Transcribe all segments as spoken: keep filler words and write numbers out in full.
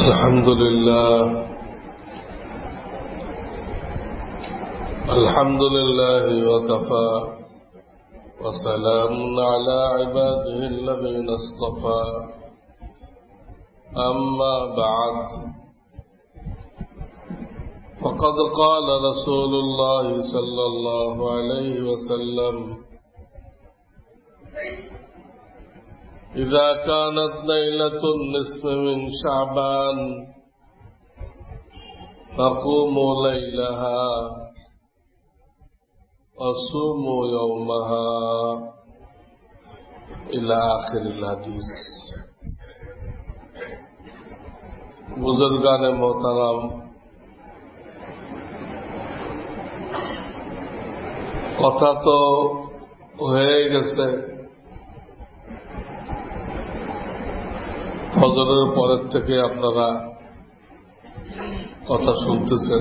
الحمد لله الحمد لله وكفى وسلام على عباده الذين اصطفى أما بعد فقد قال رسول الله صلى الله عليه وسلم إذا كانت ليلة النصف من شعبان فقوموا ليلها وصوموا يومها إلى آخر الحديث. बुजुर्गान मोहतरम, কথা তো হয়ে গেছে। ফজরের পরের থেকে আপনারা কথা শুনতেছেন।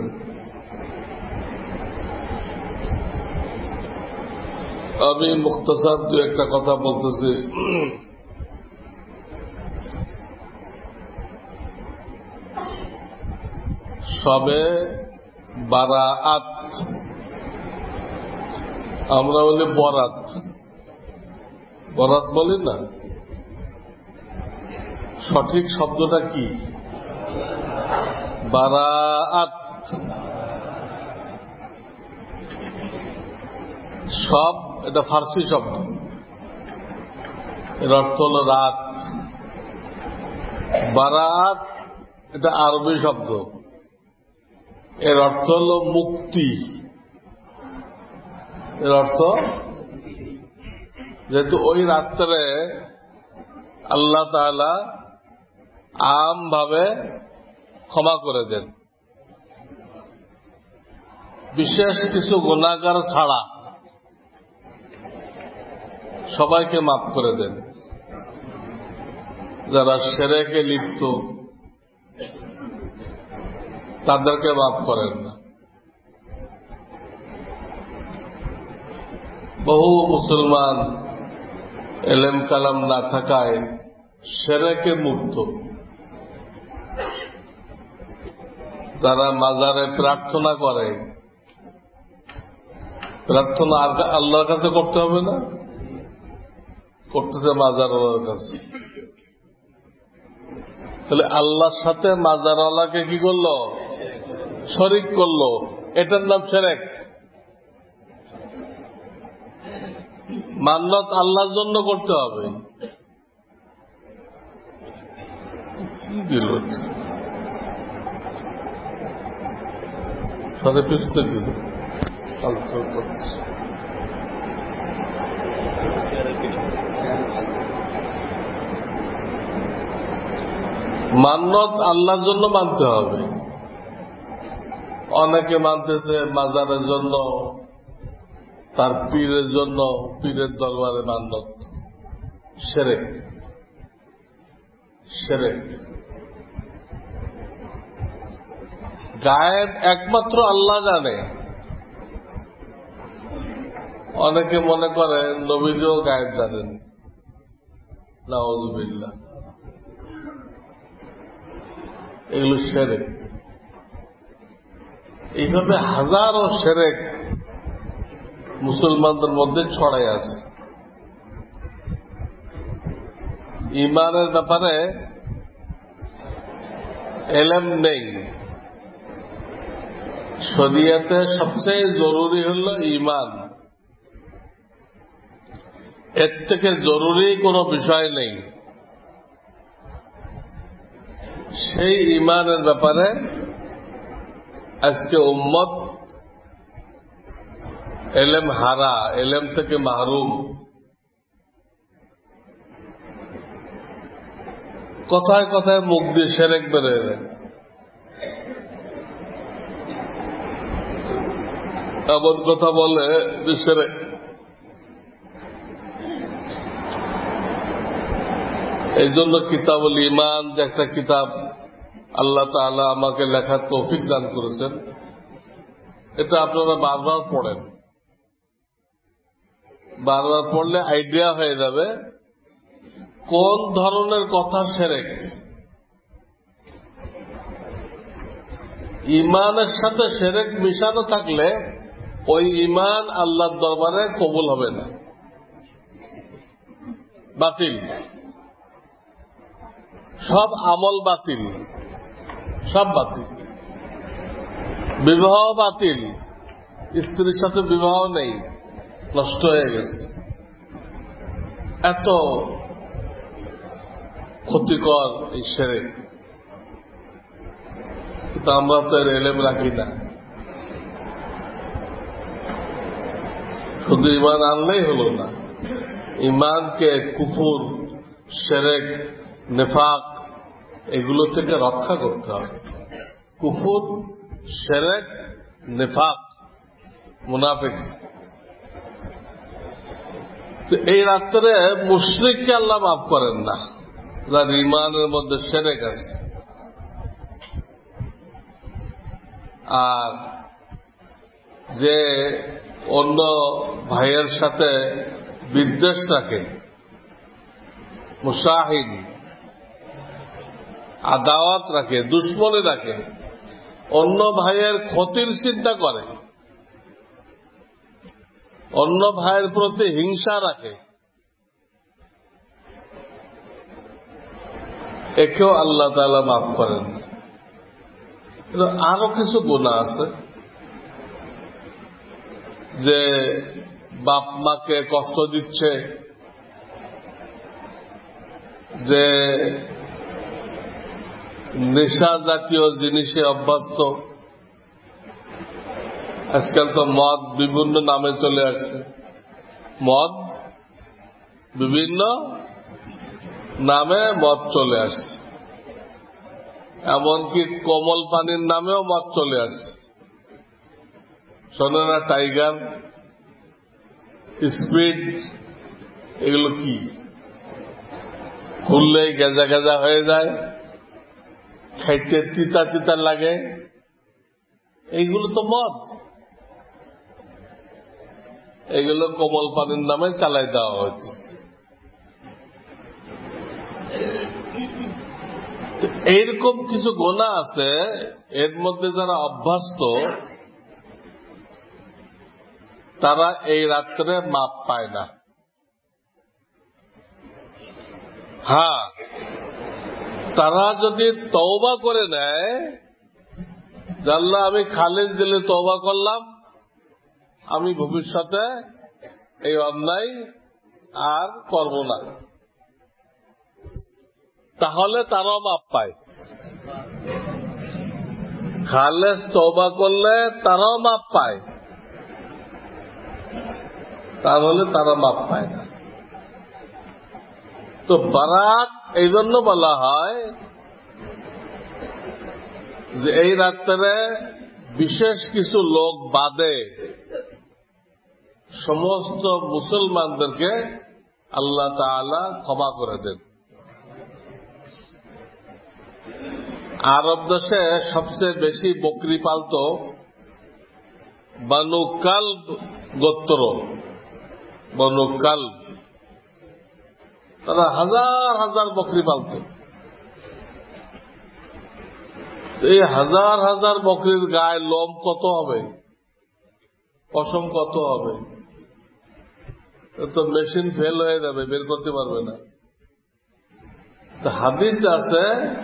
আমি মুখতাসার দু একটা কথা বলতেছি। সবে বারাআত, আমরা বলি বরাত, বরাত বলি না, সঠিক শব্দটা কি? বারাআত। সব এটা ফার্সি শব্দ, এর অর্থ হল রাত। বারাআত এটা আরবি শব্দ, এর অর্থ হল মুক্তি। এর অর্থ যেহেতু ওই রাত্রে আল্লাহ তাআলা আম ভাবে ক্ষমা করে দেন, বিশেষ কিছু গুনাহগার ছাড়া সবাইকে মাফ করে দেন। যারা শিরকে লিপ্ত তাদেরকে মাফ করেন না। বহু মুসলমান এলেম কালাম না থাকায় শিরকে মুক্ত। যারা মাজারে প্রার্থনা করে, প্রার্থনা আল্লাহর কাছে করতে হবে না, করতেছে মাজারওয়ালার কাছে। তাহলে আল্লাহর সাথে মাজারওয়ালাকে কি করলো? শরীক করলো। এটার নাম শিরক। মান্নত আল্লাহর জন্য করতে হবে। দিল সাথে পিছতে দিল মান্নত আল্লাহর জন্য মানতে হবে। অনেকে মানতেছে মাজারের জন্য, তার পীরের জন্য, পীরের দরবারে মান্নত। শিরক, শিরক। গায়েব একমাত্র আল্লাহ জানে। অনেকে মনে করে নবীও গায়েব জানেন। নাউযুবিল্লাহ। এগুলো শিরক। এইভাবে হাজারো শিরক মুসলমানদের মধ্যে ছড়াই আছে। ঈমানের ব্যাপারে এলেম নেই। শরীয়তে সবচেয়ে জরুরি হল ঈমান। এর থেকে জরুরি কোনো বিষয় নেই। সেই ঈমানের ব্যাপারে আজকে উম্মত এলেম হারা, এলেম থেকে মাহরুম। কথায় কথায় মুখ দিয়ে শিরক বের হয়ে যায়। এমন কথা বলে যে শিরক। এই জন্য কিতাবুল ঈমান যে একটা কিতাব আল্লাহ তাআলা আমাকে লেখার তৌফিক দান করেছেন, এটা আপনারা বারবার পড়েন। বারবার পড়লে আইডিয়া হয়ে যাবে কোন ধরনের কথা শিরক। ইমানের সাথে শিরক মিশানো থাকলে ওই ইমান আল্লাহর দরবারে কবুল হবে না, বাতিল। সব আমল বাতিল, সব বাতিল। বিবাহ বাতিল, স্ত্রীর সাথে বিবাহ নেই, নষ্ট হয়ে গেছে। এত ক্ষতিকর এই শিরক, কিন্তু আমরা তো এর ইলম রাখি না। শুধু ইমান আনলেই হলো না, ইমানকে কুফর, শিরক, নিফাক এগুলো থেকে রক্ষা করতে হবে। কুফর, শিরক, নিফাক, মুনাফিক। তো এই রাত্রে মুশরিককে আল্লাহ মাফ করেন না, যার ইমানের মধ্যে শিরক আছে। আর যে অন্য ভাইয়ের সাথে বিদ্বেষ রাখে, মুশাহিন, আদাওয়াত রাখে, দুশ্মনী রাখে, অন্য ভাইয়ের ক্ষতির চিন্তা করে, অন্য ভাইয়ের প্রতি হিংসা রাখে, একেও আল্লাহ তাআলা মাফ করেন না। আরো কিছু গুনাহ আছে, যে বাপ মাকে কষ্ট দিচ্ছে, যে নেশা জাতীয় জিনিসে অভ্যস্ত। আজকাল তো মদ বিভিন্ন নামে চলে আসছে, মদ বিভিন্ন নামে মদ চলে আসছে, এমনকি কোমল পানির নামেও মদ চলে আসছে। শোনে না, টাইগার, স্পিড, এগুলো কি? খুললেই গেজা গেজা হয়ে যায়, খাইতে তিতা তিতা লাগে, এইগুলো তো মদ। এগুলো কোমল পানির নামে চালাই দেওয়া হয়েছে। এইরকম কিছু গুনাহ আছে, এর মধ্যে যারা অভ্যস্ত তারা এই রাত্রে মাপ পায় না। হ্যাঁ, তারা যদি তওবা করে নেয়, আল্লাহ আমি খালেজ দিলে তওবা করলাম, আমি ভবিষ্যতে এই অন্যায় আর করব না, তাহলে তারাও মাপ পায়। খালেজ তওবা করলে তারাও মাপ পায়, তাহলে তারা মাপ পায় না। তো বারাত এই জন্য বলা হয় যে এই রাত্রে বিশেষ কিছু লোক বাদে সমস্ত মুসলমানদেরকে আল্লাহ তাআলা ক্ষমা করে দেন। আরব দেশে সবচেয়ে বেশি বকরি পালত বানু কালব গোত্র, বানু কালব। তারা হাজার হাজার বকরি পালত। এই হাজার হাজার বকরির গায়ে লোম কত হবে, পশম কত হবে, তো মেশিন ফেল হয়ে যাবে, বের করতে পারবে না। তো হাদিস আছে,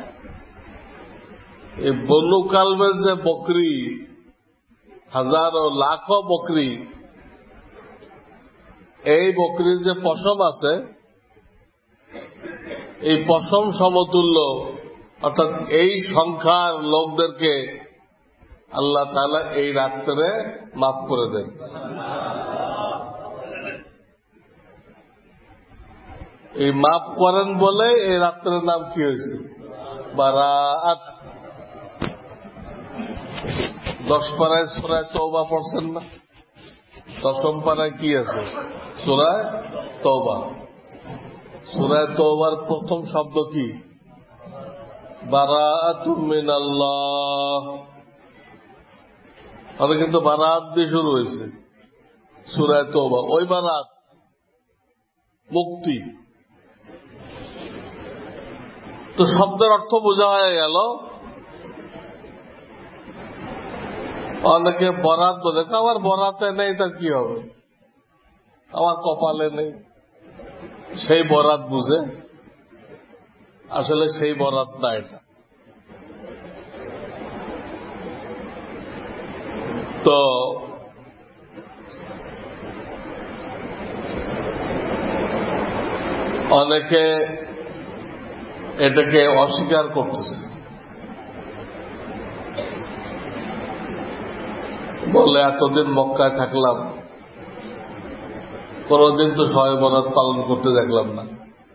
এই বনু কালবের যে বকরি, হাজারো লাখো বকরি, এই বকরির যে পশম আছে, এই পশম সমতুল্য, অর্থাৎ এই সংখ্যার লোকদেরকে আল্লাহ তাআলা এই রাত্রে মাফ করে দেন। এই মাফ করেন বলে এই রাত্রের নাম কি হয়েছে? বারাআত। দশ পাড়ায় সূরা তওবা পড়ছেন না? দশম পাড়ায় কি আছে? সূরা তওবা। সূরা তওবার প্রথম শব্দ কি? বারাআতুম মিনাল্লাহ। তাহলে কিন্তু বারাত দিয়ে শুরু হয়েছে সূরা তওবা। ওই বারাত মুক্তি। তো শব্দের অর্থ বোঝা হয়ে গেল অনেকে বরাত বলে, আমার বরাতে নেই তার কি হবে, আমার কপালে নেই, সেই বরাত বুঝে। আসলে সেই বরাত না এটা। তো অনেকে এটাকে অস্বীকার করতেছে, বলে এতদিন মক্কায় থাকলাম, কোনদিন তো শবে বরাত পালন করতে দেখলাম না।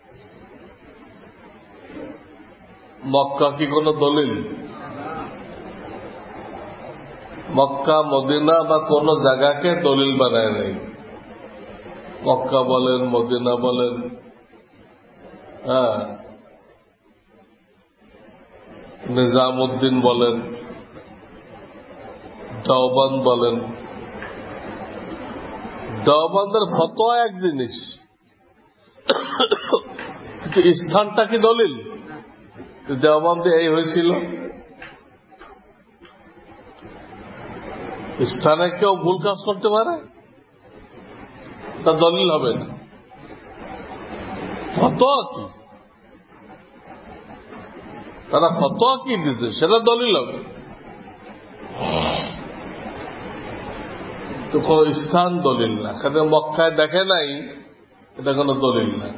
মক্কা কি কোন দলিল? মক্কা মদিনা বা কোন জায়গাকে দলিল বানায় নাই। মক্কা বলেন, মদিনা বলেন, হ্যাঁ, নিজামুদ্দিন বলেন, দেওবন্দ বলেন, দেওবন্দের ফতোয়া এক জিনিস, কিন্তু স্থানটা কি দলিল? দেওবন্দে এই হয়েছিল, স্থানে কেউ ভুল কাজ করতে পারে, তা দলিল হবে না। ফতোয়া কি, তারা ফতোয়া কি দিচ্ছে সেটা দলিল হবে। তো কোন স্থান দলিল না, কারণ মক্কায় দেখে নাই, এটা কোন দলিল না।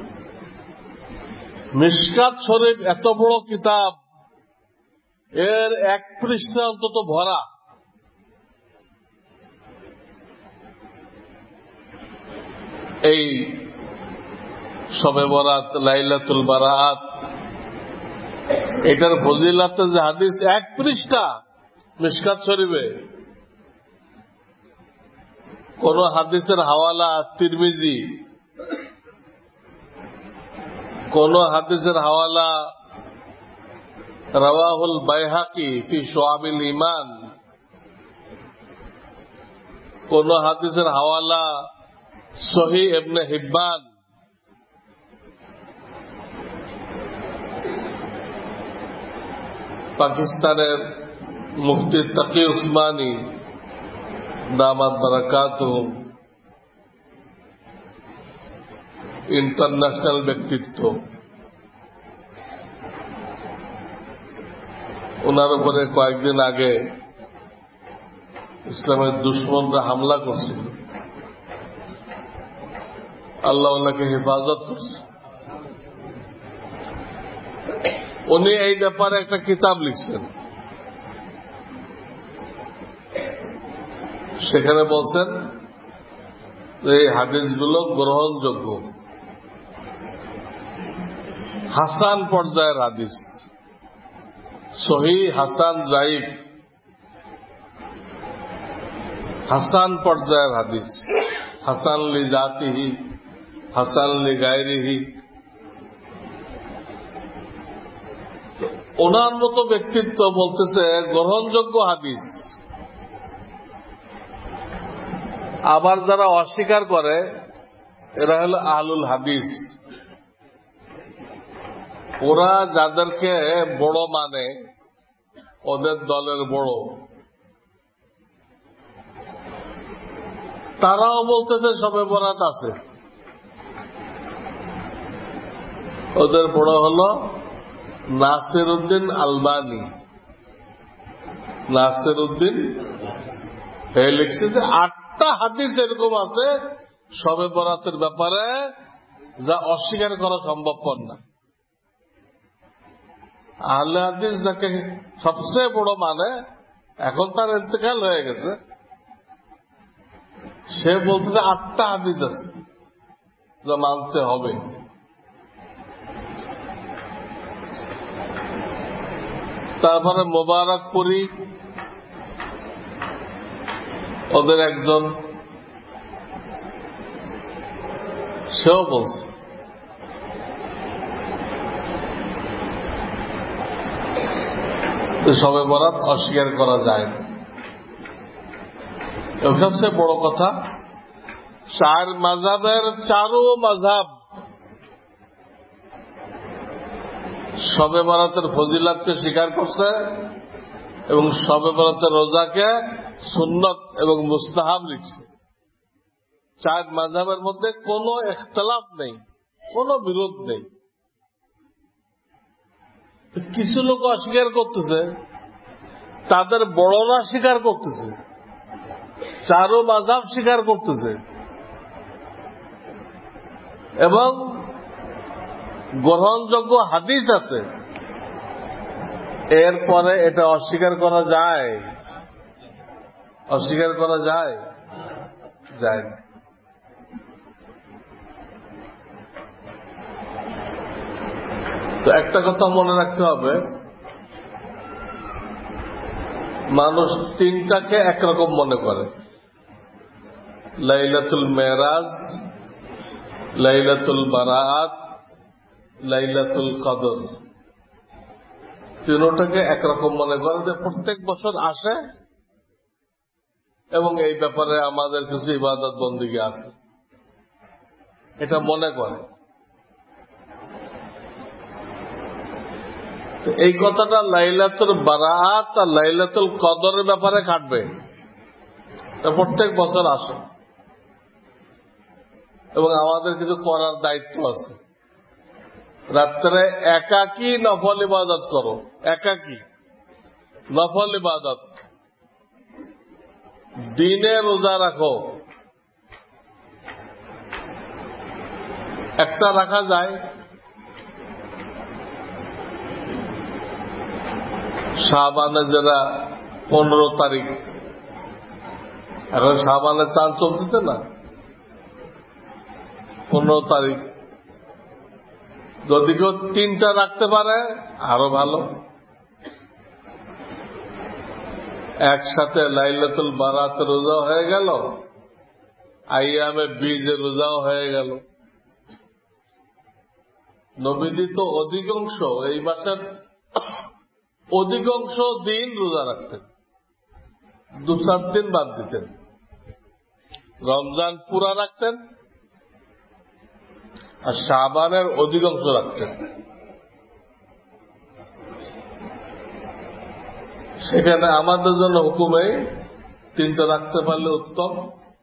মিশকাত শরীফ এত বড় কিতাব, এর এক পৃষ্ঠা অন্তত ভরা এই শবে বরাত, লাইলাতুল বারাত, এটার ফজিলাতে যে হাদিস এক পৃষ্ঠা মিশকাত শরীফে। কোন হাদিসের হাওয়ালা তিরমিজি, কোন হাদিসের হাওয়ালা রাওয়াহুল বাইহাকি ফি শুআবিল ঈমান, কোন হাদিসের হাওয়ালা সহিহ ইবনে হিব্বান, পাকিস্তানের মুফতি তাকি উসমানী দামাত বারাকাতুহু, ইন্টারন্যাশনাল ব্যক্তিত্ব, ওনার উপরে কয়েকদিন আগে ইসলামের দুশ্মনরা হামলা করছিল, আল্লাহ ওনাকে হেফাজত করছে। উনি এই ব্যাপারে একটা কিতাব লিখছেন, সেখানে বলছেন এই হাদিসগুলো গ্রহণযোগ্য, হাসান পর্যায়ের হাদিস, সহিহ, হাসান, যায়িফ, হাসান পর্যায়ের হাদিস, হাসান লি জাতিহি, হাসান লি গায়রিহি। ওনার মতো ব্যক্তিত্ব বলতেছে গ্রহণযোগ্য হাদিস। আবার যারা অস্বীকার করে এরা হলো আহলুল হাদিস। ওরা যাদেরকে বড় মানে, ওদের দলের বড়, তারাও বলতেছে শবে বরাত আছে। ওদের বড় হলো নাসির উদ্দিন আলবানী। নাসির উদ্দিন হে লিখছে যে আটটা হাদিস এরকম আছে শবে বরাতের ব্যাপারে যা অস্বীকার করা সম্ভবপর না। আহলে হাদিস যাকে সবচেয়ে বড় মানে, এখন তার ইন্তেকাল হয়ে গেছে, সে বলতে আটটা হাদিস আছে যা মানতে হবে। তারপরে মোবারকপুরি ওদের একজন, সেও বলছে। শবে বরাত অস্বীকার করা যায় না। সবচেয়ে বড় কথা, চার মাযহাবের চারো মাযহাব শবে বরাতের ফজিলাতকে স্বীকার করছে এবং শবে বরাতের রোজাকে সুন্নত এবং মুস্তাহাব লিখছে। চার মাযহাবের মধ্যে কোনো ইখতিলাফ নেই, কোনো বিরোধ নেই। কিছু লোক অস্বীকার করতেছে, তাদের বড়রা স্বীকার করতেছে, চারো মাযহাব স্বীকার করতেছে এবং গ্রহণযোগ্য হাদিস আছে, এরপরে এটা অস্বীকার করা যায়? অস্বীকার করা যায়? যায় না। তো একটা কথা মনে রাখতে হবে, মানুষ তিনটাকে একরকম মনে করে, লাইলাতুল মেরাজ, লাইলাতুল বারাআত, লাইলাতুল কদর। তিনটাকে একরকম মনে করে যে প্রত্যেক বছর আসে এবং এই ব্যাপারে আমাদের কিছু ইবাদত বন্দেগী আছে, এটা মনে করে। এই কথাটা লাইলাতুল বারাআত আর লাইলাতুল কদরের ব্যাপারে খাটবে, প্রত্যেক বছর আসে এবং আমাদের কিছু করার দায়িত্ব আছে। রাত্রে একাকী নফল ইবাদত করো, একাকী নফল ইবাদত। দিনে রোজা রাখো, একটা রাখা যায়। শাবানে যারা পনেরো তারিখ, এখন শাবানের চাঁদ চলতেছে না, পনেরো তারিখ যদি কেউ তিনটা রাখতে পারে আরো ভালো। একসাথে লাইলাতুল বারাতের রোজাও হয়ে গেল, আইয়ামে বীজের রোজাও হয়ে গেল। নবীজি তো অধিকাংশ এই মাসের অধিকাংশ দিন রোজা রাখতেন, দু সাত দিন বাদ দিতেন। রমজান পুরা রাখতেন আর শাবানের অধিকাংশ রাখতেন। সেখানে আমাদের জন্য হুকুমে তিনটা রাখতে পারলে উত্তম,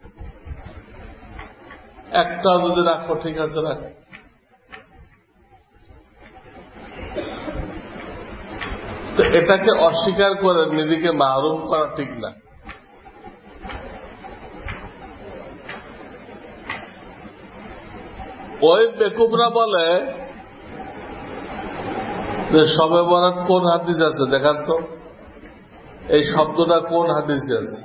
একটা যদি রাখো ঠিক আছে রাখ। তো এটাকে অস্বীকার করে নিজেকে মাহরুম করা ঠিক না। ওই বেকুবরা বলে যে শবে বরাত কোন হাদিস আছে দেখান তো, এই শব্দটা কোন হাদিসে আছে?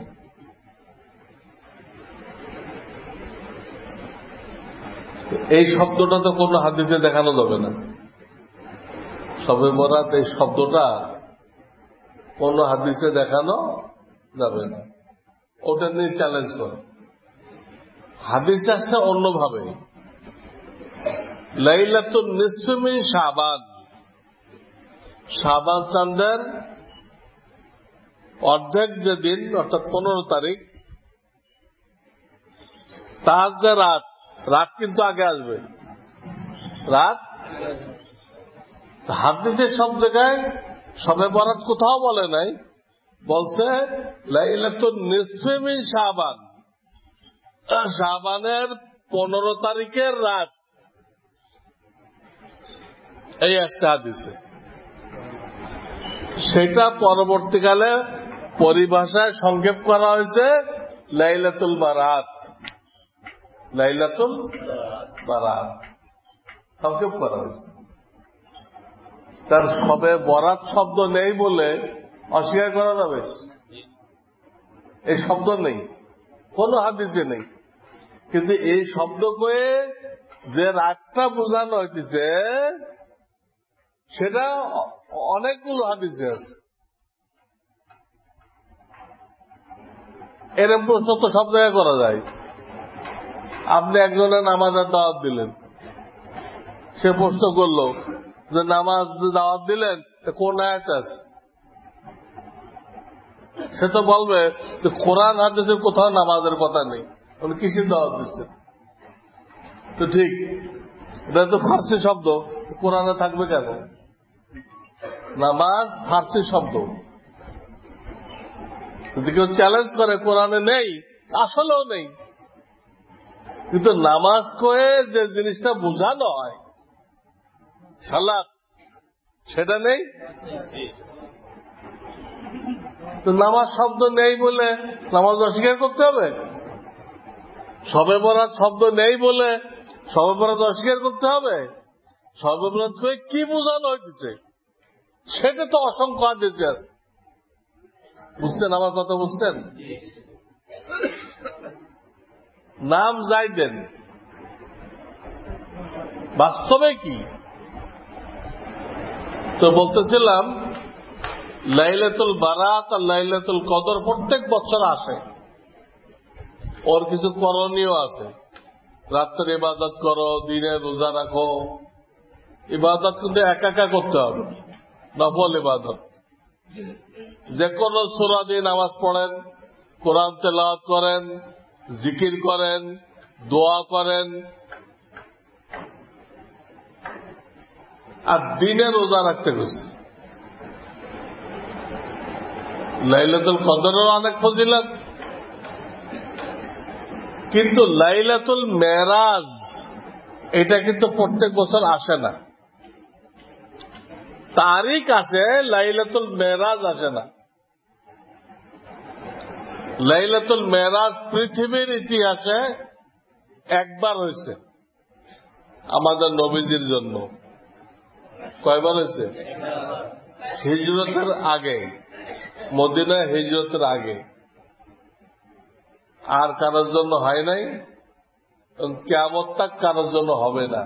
এই শব্দটা তো কোন হাদিসে দেখানো যাবে না। শবে বরাত এই শব্দটা কোন হাদিসে দেখানো যাবে না, ওটা নিয়ে চ্যালেঞ্জ করে। হাদিস আছে অন্যভাবে, লাইলাতুন নিসফি মিন শাবান, শাবান চাঁদের অর্ধেক যে দিন অর্থাৎ পনেরো তারিখ, তার যে রাত, রাত কিন্তু আগে আসবে, রাত হাদিসে সব জায়গায় শবে বরাত কোথাও বলে নাই, বলছে লাইলাতুন নিসফি মিন শাবান, শাবানের পনেরো তারিখের রাত। এই একটা হাদিসে, সেটা পরবর্তীকালে পরিভাষায় সংক্ষেপ করা হয়েছে লাইলাতুল বারাত, লাইলাতুল বারাত সংক্ষেপ করা হয়েছে। তার শবে বরাত শব্দ নেই বলে অস্বীকার করা যাবে? এই শব্দ নেই, কোন হাদিসে নেই, কিন্তু এই শব্দ করে যে রাতটা বোঝানো হইতেছে সেটা অনেকগুলো হাদিসে আছে। এরকম প্রশ্ন তো সব জায়গায় করা যায়। আপনি একজনের নামাজের দাওয়াত দিলেন, সে প্রশ্ন করলো যে নামাজ দাওয়াত দিলেন কোন আয়াত আছে? সে তো বলবে যে কোরআন হাদিসের কোথাও নামাজের কথা নেই, উনি কিসের দাওয়াত দিচ্ছেন? তো ঠিক, এটা তো ফার্সি শব্দ, কোরআনে থাকবে কেন? নামাজ ফার্সি শব্দ, যদি কেউ চ্যালেঞ্জ করে কোরআনে নেই, আসলেও নেই, কিন্তু নামাজ কয়ে যে জিনিসটা বোঝানো হয় সালাত, সেটা নেই। তো নামাজ শব্দ নেই বলে নামাজ অস্বীকার করতে হবে? শবে বরাত শব্দ নেই বলে শবে বরাত অস্বীকার করতে হবে? শবে বরাত করে কি বোঝানো হইতেছে সেটা তো অসংখ্য হাদিসে আছে। বুঝছেন আমার কথা? বুঝছেন? নাম যাই দেন, বাস্তবে কি? তো বলতেছিলাম লাইলাতুল বারাত আর লাইলাতুল কদর প্রত্যেক বছর আসে। ওর কিছু করণীয় আছে। রাত্রে ইবাদত করো, দিনে রোজা রাখো। ইবাদত কিন্তু একা একা করতে হবে, নফল ইবাদত। যে কোনো সূরা দিয়ে নামাজ পড়েন, কোরআন তেলাওয়াত করেন, জিকির করেন, দোয়া করেন, আর দিনে রোজা রাখতে গেছে। লাইলাতুল কদরের অনেক ফজিলত, কিন্তু লাইলাতুল মেরাজ এটা কিন্তু প্রত্যেক বছর আসে না। তারিখ আসে, লাইলাতুল মেরাজ আসে না। লাইলাতুল মেরাজ পৃথিবীর ইতিহাসে একবার হয়েছে আমাদের নবীজির জন্য। কয়বার হয়েছে? হিজরতের আগে, মদিনায় হিজরতের আগে। আর কারোর জন্য হয় নাই, কিয়ামত তাক কারোর জন্য হবে না।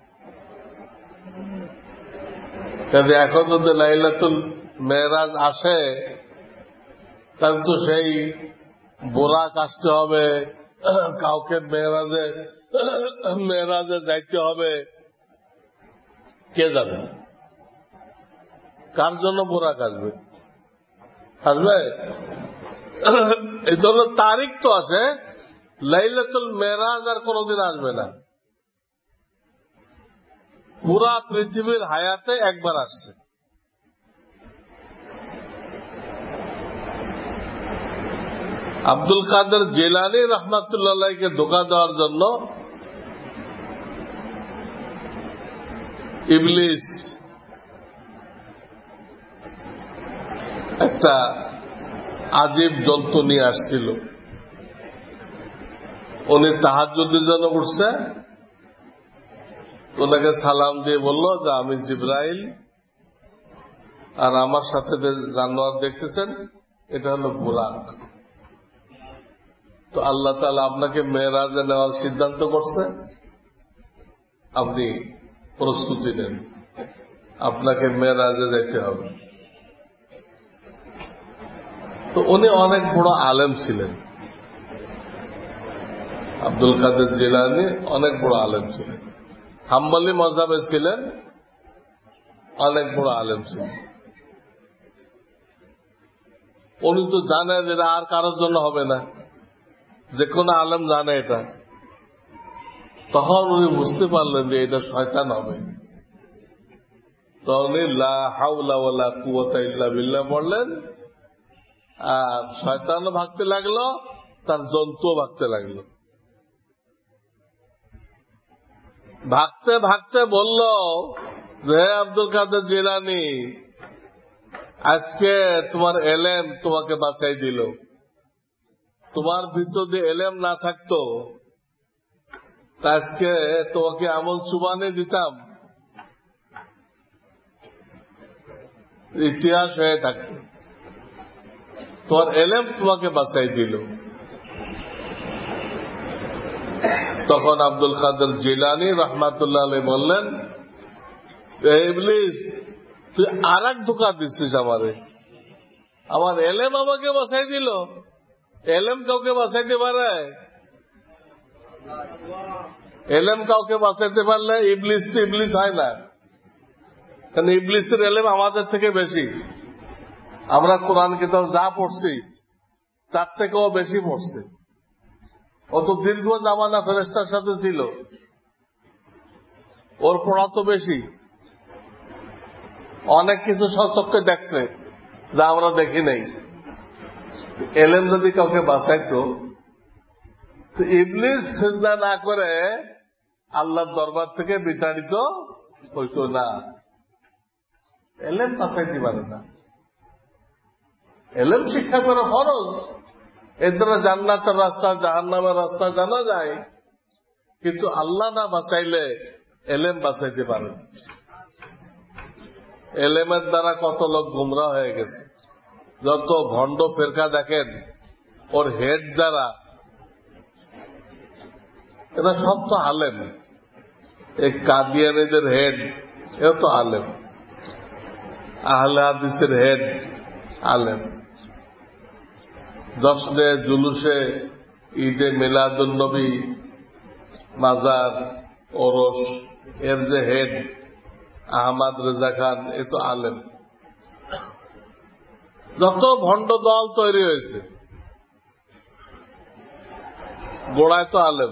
কাজে এখন যদি লাইলাতুল মেরাজ আসে, তাহলে তো সেই বোরাক আসতে হবে, কাউকে মেরাজে মেরাজে যাইতে হবে। কে যাবে? কার জন্য বোরাক আসবে? আসবে? এই জন্য তারিখ তো আছে, লাইলাতুল মেরাজ আর কোনদিন আসবে না। পুরা পৃথিবীর হায়াতে একবার আসছে। আব্দুল কাদের জিলানী রহমাতুল্লাহকে ধোঁকা দেওয়ার জন্য ইবলিস একটা আজীব জন্তু নিয়ে আসছিল। উনি তাহাজ্জুদের জন্য উঠছে, ওনাকে সালাম দিয়ে বলল যে আমি জিবরাইল, আর আমার সাথে যে জানোয়ার দেখতেছেন এটা হলো বুরাক। তো আল্লাহ তাআলা আপনাকে মেরাজে নেওয়ার সিদ্ধান্ত করছে, আপনি প্রস্তুতি নেন, আপনাকে মেরাজে যেতে হবে। তো উনি অনেক বড় আলেম ছিলেন, আব্দুল কাদের জিলানী অনেক বড় আলেম ছিলেন, হাম্বলি মাযহাবে ছিলেন, অনেক বড় আলেম ছিলেন। উনি তো জানেন যে আর কারোর জন্য হবে না, যে কোনো আলেম জানে এটা। তখন উনি বুঝতে পারলেন যে এটা শয়তান হবে। তখন লা হাওলা ওয়ালা কুওয়াতা ইল্লা বিল্লাহ পড়লেন, আর শয়তানও ভাগতে লাগলো, তার জন্তুও ভাগতে লাগলো। ভাগতে ভাগতে বলল যে হে আব্দুল কাদের জিলানী, আজকে তোমার এলেম তোমাকে বাঁচাই দিল। তোমার ভিতর দিয়ে এলেম না থাকতো তা আজকে তোমাকে এমন চুবানে দিতাম, ইতিহাস হয়ে থাকতো। তোমার এলেম তোমাকে বাঁচাই দিল। তখন আব্দুল কাদের জিলানী রাহমাতুল্লাহ আলাইহি বললেন, ইবলিস তুই আর এক ধোঁকা দিচ্ছিস আমারে। আমার এলেম আমাকে বাঁচাই দিল। এলেম কাউকে বাঁচাইতে পারে? এলেম কাউকে বাঁচাইতে পারলে ইবলিস তো ইবলিস হয় না, কারণ ইবলিসের এলেম আমাদের থেকে বেশি। আমরা কোরআন কিতাব যা পড়ছি তার থেকেও বেশি পড়ছে। অত দীর্ঘ জামানা ফেরেশতার সাথে ছিল, ওর পড়া তো বেশি। অনেক কিছু স্বচক্ষে দেখছে যা আমরা দেখি নাই। এলেম যদি কাউকে বাঁচাইতো তো ইবলিস সিজদা না করে আল্লাহর দরবার থেকে বিতাড়িত হইতো না। এলেম বাঁচাইতে পারে না। এলেম শিক্ষা করা ফরজ, এর দ্বারা জান্নাতের রাস্তা জাহান্নামের রাস্তা জানা যায়, কিন্তু আল্লাহ না বাঁচাইলে এলেম বাঁচাইতে পারে না। এলেমের দ্বারা কত লোক গুমরাহ হয়ে গেছে। যত ভণ্ড ফেরকা দেখেন, ওর হেড যারা, এরা সব তো আলেম। এই কাদিয়ানীদের হেড, এও তো আলেম। আহলে হাদিসের হেড আলেম। জশ্নে জুলুসে ঈদে মিলাদুন নবী, মাজার, ওরস, এর যে হেড আহমদ রেজা খান, এ তো আলেম। যত ভণ্ড দল তৈরি হয়েছে, গোড়ায় তো আলেম।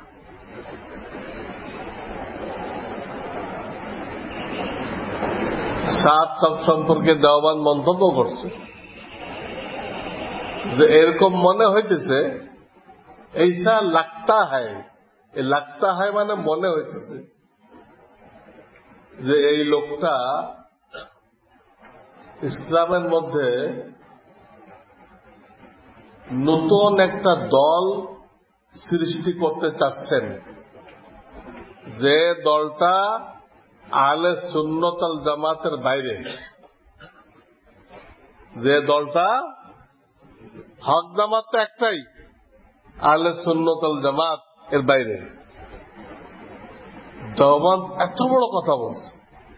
সাত সব সম্পর্কে দেওয়ান মন্তব্য করছে যে এরকম মনে হইতেছে, এইসা লাগতা হয়, এই লাগতা হয় মানে মনে হইতেছে যে এই লোকটা ইসলামের মধ্যে নতুন একটা দল সৃষ্টি করতে চাচ্ছেন, যে দলটা আহলে সুন্নাত ওয়াল জামাতের বাইরে, যে দলটা হক জামাত তো একটাই, আহলে সুন্নাত ওয়াল জামাত এর বাইরে। দেওবন্দ এত বড় কথা বলছে,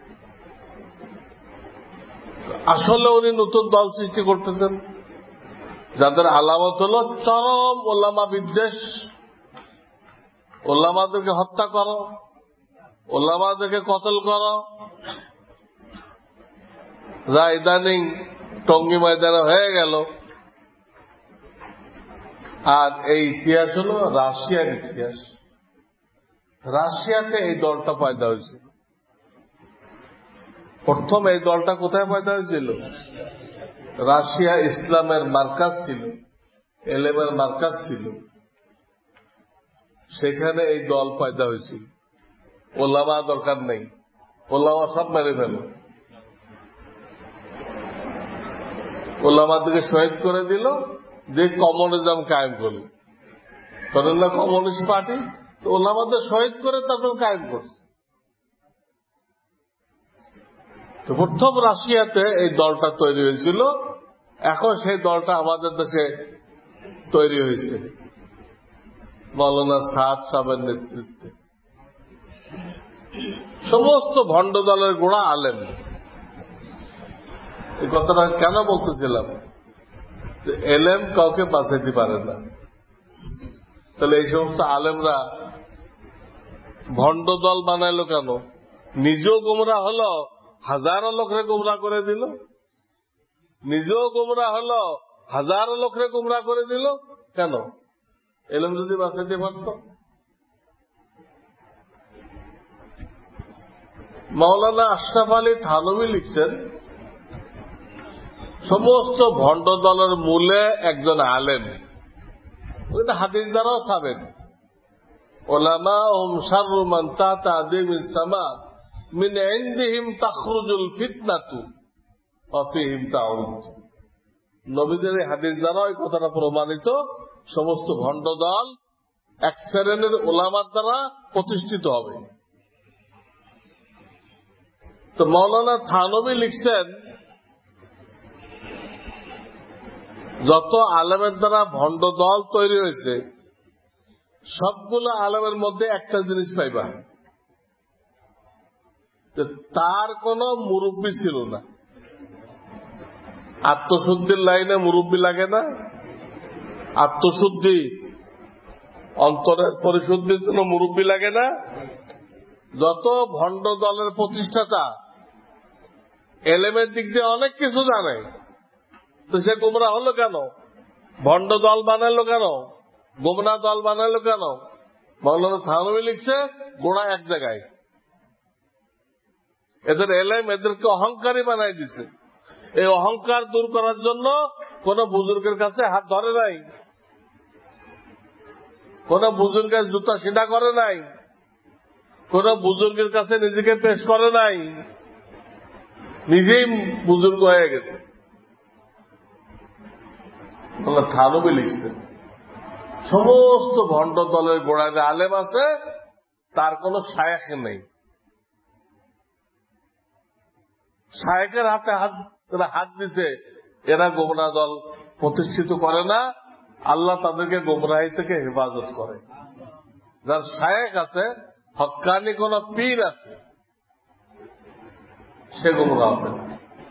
আসলে উনি নতুন দল সৃষ্টি করতেছেন, যাদের আলামত হল চরম ওলামা বিদ্বেষ, ওলামাদেরকে হত্যা করো, ওলামাদেরকে কতল করো, যা ইদানিং টঙ্গী ময়দানে হয়ে গেল। আর এই ইতিহাস হল রাশিয়ার ইতিহাস। রাশিয়াতে এই দলটা পয়দা হয়েছিল। প্রথম এই দলটা কোথায় পয়দা হয়েছিল? রাশিয়া ইসলামের মার্কাজ ছিল, এলেমের মার্কাজ ছিল, সেখানে এই দল পয়দা হয়েছিল। ওলামা দরকার নেই, ওলামা সব মেরে ফেল, ওলামাদেরকে শহীদ করে দিল, যে কমিউনিজম কায়েম করল। করেন না কমিউনিস্ট পার্টি? তো ওলামাদের শহীদ করে তারপর কায়েম করছে। তো প্রথম রাশিয়াতে এই দলটা তৈরি হয়েছিল। এখন সেই দলটা আমাদের দেশে তৈরি হয়েছে মাওলানা সাদ সাহেবের নেতৃত্বে। সমস্ত ভণ্ড দলের গোড়া আলেম। এই কথাটা কেন বলতেছিলাম? যে এলেম কাউকে বাঁচাইতে পারে না। তাহলে এই সমস্ত আলেমরা ভণ্ড দল বানাইলো কেন? নিজেও গোমরা হলো, হাজারো লোকরে গোমরা করে দিল। নিজেও গোমরা হলো, হাজারো লোকরে গোমরা করে দিল। কেন? এলেম যদি বাঁচাইতে পারত। মাওলানা আশরাফ আলী থানভী লিখছেন, সমস্ত ভণ্ড দলের মূলে একজন আলেম। ওইটা হাদিস দ্বারাও সাবেত। ওলামা হুম শাররু মান তাহতা আযীমিস সামা মিন ইনদিহিম তাখরুজুল ফিতনাতু ওয়া ফীহিম তাউদ। নবীদের এই হাদিস দ্বারা এই কথাটা প্রমাণিত। সমস্ত ভণ্ড দল এক শ্রেণীর ওলামার দ্বারা প্রতিষ্ঠিত হবে। তো মাওলানা থানভী লিখছেন, যত আলেমের দ্বারা ভণ্ড দল তৈরি হয়েছে, সবগুলো আলেমের মধ্যে একটা জিনিস পাইবা, তার কোন মুরব্বী ছিল না। আত্মশুদ্ধির লাইনে মুরব্বী লাগে না? আত্মশুদ্ধি, অন্তরের পরিশুদ্ধির জন্য মুরব্বী লাগে না? যত ভণ্ড দলের প্রতিষ্ঠাতা এলেমের দিক দিয়ে অনেক কিছু জানে, তো সে গোমরা হলো কেন? ভণ্ড দল বানালো কেন? গোমরা দল বানালো কেন? মাওলানা থানভী লিখছে, গোড়া এক জায়গায়। এদের এলেম এদেরকে অহংকারী বানাই দিছে। এই অহংকার দূর করার জন্য কোন বুজুর্গের কাছে হাত ধরে নাই, কোন বুজুর্গের জুতা সিধা করে নাই, কোন বুজুর্গের কাছে নিজেকে পেশ করে নাই, নিজেই বুজুর্গ হয়ে গেছে। থানবী লিখছে সমস্ত ভণ্ড দলের গোড়ায় যে আলেম আছে তার কোন শায়েখ নেই, শায়েখের হাতে হাত হাত দিছে, এরা গোমরাহ দল প্রতিষ্ঠিত করে না, আল্লাহ তাদেরকে গোমরাহি থেকে হেফাজত করে। যার শায়েখ আছে, হক্কানি কোন পীর আছে, সে গোমরাহ হবে না।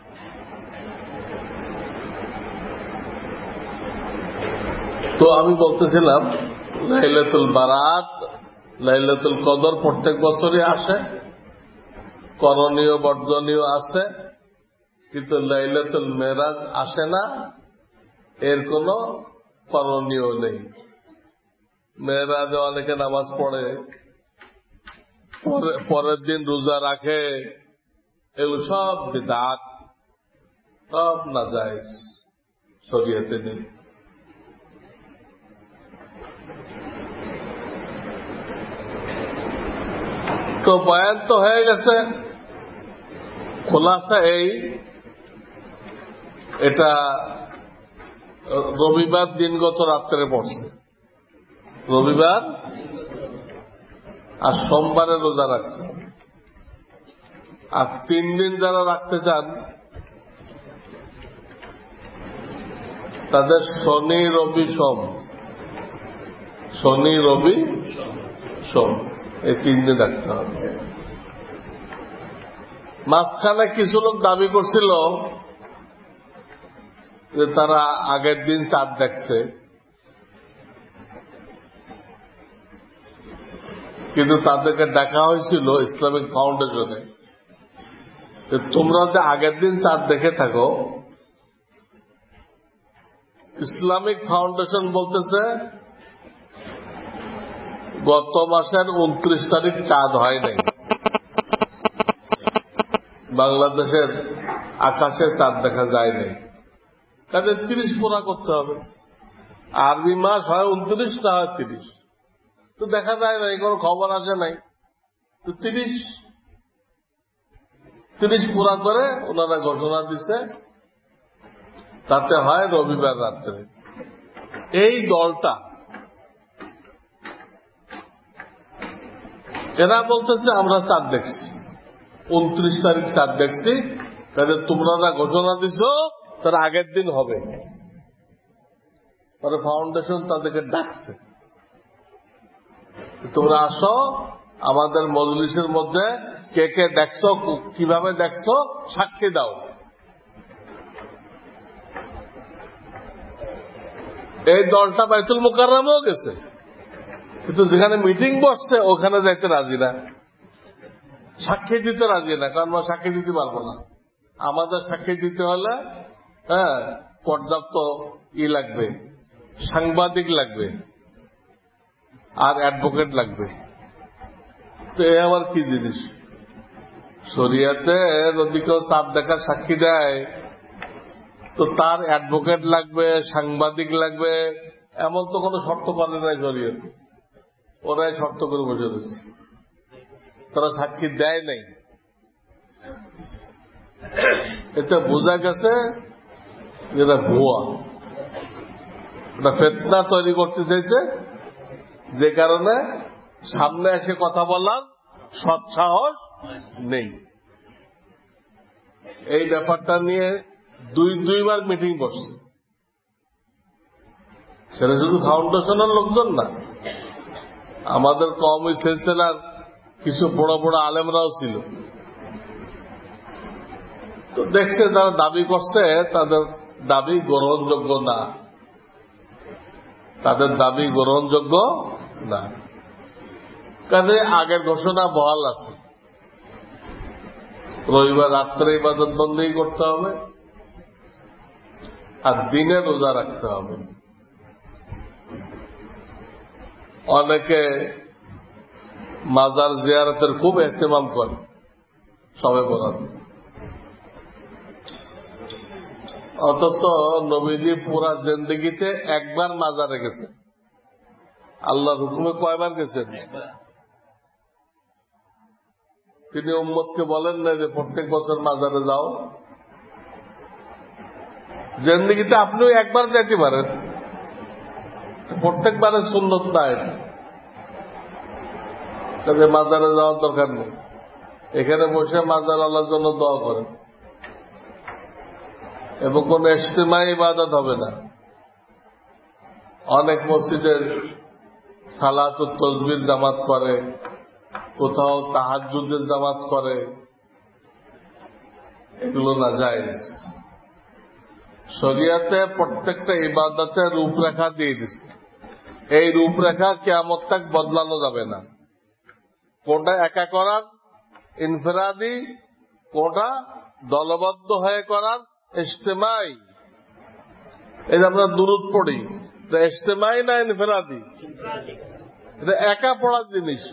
তো আমি বলতেছিলাম লাইলাতুল বারাত, লাইলাতুল কদর প্রত্যেক বছরই আসে, করণীয় বর্জনীয় আছে, কিন্তু লাইলাতুল মেরাজ আসে না, এর কোন করণীয় নেই। মেরাজে অনেকে নামাজ পড়ে, পরের দিন রোজা রাখে, এগুলো সব বিদআত, সব নাজায়েজ, শরীয়তে নেই। তো বয়ান তো হয়ে গেছে, খোলাসা এই, এটা রবিবার দিনগত রাত্রে পড়ছে, রবিবার আর সোমবারে রোজা রাখছে। আর তিন দিন যারা রাখতে চান তাদের শনি রবি সোম, শনি রবি সোম এই তিন দিন রাখতে হবে। মাঝখানে কিছু লোক দাবি করছিল যে তারা আগের দিন চাঁদ দেখছে, কিন্তু তাদেরকে দেখা হয়েছিল ইসলামিক ফাউন্ডেশনে, তোমরা যে আগের দিন চাঁদ দেখে থাকো, ইসলামিক ফাউন্ডেশন বলতেছে গত মাসের উনত্রিশ তারিখ চাঁদ হয় নাই, বাংলাদেশের আকাশে চাঁদ দেখা যায় নাই, তাদের তিরিশ পুরা করতে হবে। আরবি মাস হয় উনত্রিশ, না হয় তিরিশ, তো দেখা যায় নাই, কোনো খবর আসে নাই, তো তিরিশ তিরিশ পুরা করে ওনারা ঘোষণা দিছে, তাতে হয় রবিবার রাত্রে। এই দলটা এরা বলতেছে আমরা চাঁদ দেখছি, উনত্রিশ তারিখ চাঁদ দেখছি, তাদের তোমরা যা ঘোষণা দিছ তার আগের দিন হবে। পরে ফাউন্ডেশন তাদেরকে ডাকছে, তোমরা আসো আমাদের মজলিসের মধ্যে, কে কে দেখছো, কিভাবে দেখছো, সাক্ষী দাও। এই দলটা বাইতুল মুকাররমেও গেছে, কিন্তু যেখানে মিটিং বসছে ওখানে যাইতে রাজি না, সাক্ষী দিতে রাজি না, কারণ আমরা সাক্ষী দিতে পারবো না। আমাদের সাক্ষী দিতে হলে হ্যাঁ পর্যাপ্ত ই লাগবে, সাংবাদিক লাগবে আর অ্যাডভোকেট লাগবে। তো এ আবার কি জিনিস? শরিয়াতে যদি কেউ চাঁদ দেখার সাক্ষী দেয় তো তার অ্যাডভোকেট লাগবে, সাংবাদিক লাগবে, এমন তো কোনো শর্ত করে নাই শরিয়ত। ওরাই শর্ত করে বসে রয়েছে, তারা সাক্ষী দেয় নাই। এটা বোঝা গেছে যেটা ভুয়া, এটা ফিতনা তৈরি করতে চাইছে, যে কারণে সামনে এসে কথা বলার সৎসাহস নেই। এই ব্যাপারটা নিয়ে দুই দুইবার মিটিং বসছে, সেটা শুধু ফাউন্ডেশনের লোকজন না, আমাদের কওমি সিলসিলার কিছু বড় বড় আলেমরাও ছিল। তো দেখছে যারা দাবি করছে তাদের দাবি গ্রহণযোগ্য না, তাদের দাবি গ্রহণযোগ্য না, কাজে আগের ঘোষণা বহাল আছে, রবিবার রাত্রে ইবাদত বন্দী করতে হবে আর দিনে রোজা রাখতে হবে। অনেকে মাজার জিয়ারতের খুব এহতেমাম করে, সবে বরাতে অথচ নবীজি পুরা জিন্দেগিতে একবার মাজারে গেছে। আল্লাহর হুকুমে কয়বার গেছেন? তিনি উম্মতকে বলেন না যে প্রত্যেক বছর মাজারে যাও। জিন্দেগিতে আপনিও একবার যেতে পারেন, প্রত্যেকবারের সুন্নত নাই, তাদের মাজারে যাওয়ার দরকার নেই। এখানে বসে মাজার আল্লাহর জন্য দোয়া করেন এবং কোন ইজতিমাই ইবাদত হবে না। অনেক মসজিদের সালাত ও তাসবিহ জামাত করে, কোথাও তাহাজ্জুদের জামাত করে, এগুলো নাজায়েজ। শরিয়াতে প্রত্যেকটা ইবাদতের রূপরেখা দিয়ে দিচ্ছে। এই রূপরেখা কিয়ামত তাক বদলানো যাবে না। কোনটা একা করার ইনফিরাদি, কোনটা দলবদ্ধ হয়ে করার ইজতিমাই। এই যে আমরা দুরূদ পড়ি, এটা ইজতিমাই না ইনফিরাদি? এটা একা পড়ার জিনিস।